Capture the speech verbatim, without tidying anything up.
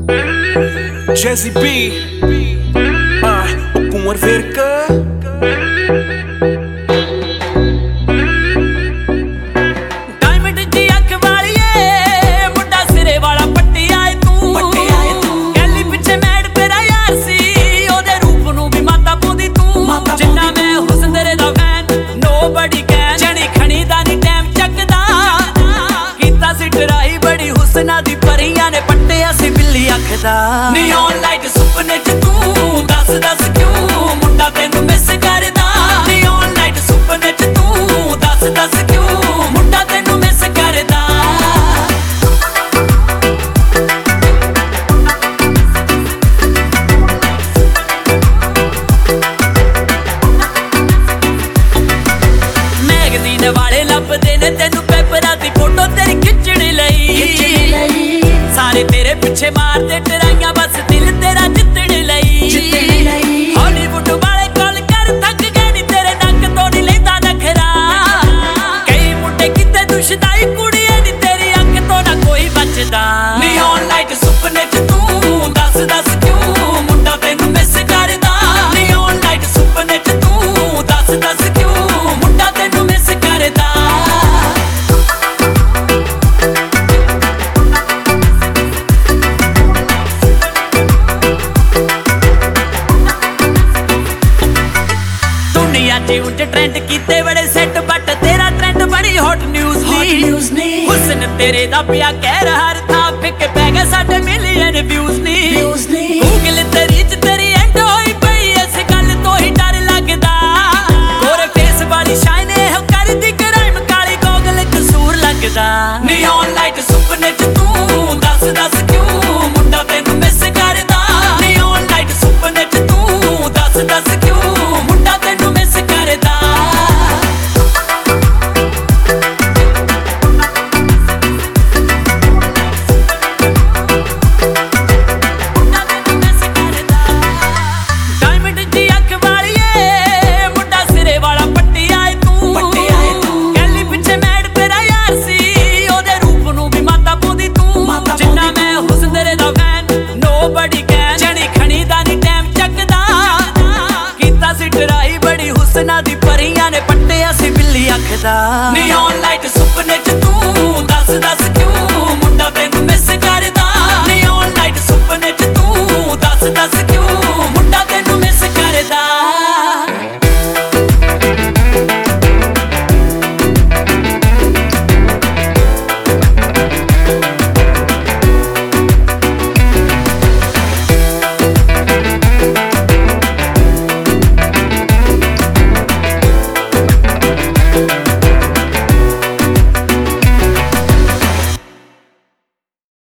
Jazzy B, ah, com Arverca. दी परियां ने पट्टिया सी बिल्ली आखदा नियॉन लाइट सुपने च तू दस दस क्यों मुंडा तेनू मिस करदा नियॉन लाइट सुपने च तू दस दस क्यों मुंडा तेनू मिस करदा मैगज़ीन वाले लभदे ने तेनू पेपरां दी फोटो तेरी खिच्चण लई सारे तेरे पीछे मारते टराइयां बस दिल तेरा जितण लई हॉलीवुड वाले कॉल कर थक गए नी तेरे नक तो नहीं लेंदा नखरा कई मुंडे किते दुश्मनाई कुड़िए नी तेरी अख तो ना कोई बचदा नियॉन लाइट सुपने च तू दस दस क्यों मुंडा तेनू मिस करदा नियॉन लाइट सुपने च तू दस दस क्यों मुंडा तेनू मिस करदा ट्रेंड कीते बड़े सेट बट तेरा ट्रेंड बड़ी हॉट न्यूज़ नी हुस्न तेरे दा पिया कह रहा हर था फिक पै गए साडे मिलियन व्यूज नी गूगल ते रीच तेरी एंड होई पई इस गल तो ही डर लगदा गोरे फेस वाली शाइन हो कर दी क्राइम काली गॉगल कसूर लगदा नियॉन लाइट सुपने च तू दस दस क्यों मुंडा तेनू मिस करदा नियॉन लाइट सुपने च तू दस दस क्यों मुंडा तेनू मिस करदा दी परियां ने पट्टिया सी बिल्ली आखदा नियॉन लाइट सुपने च तू दस दस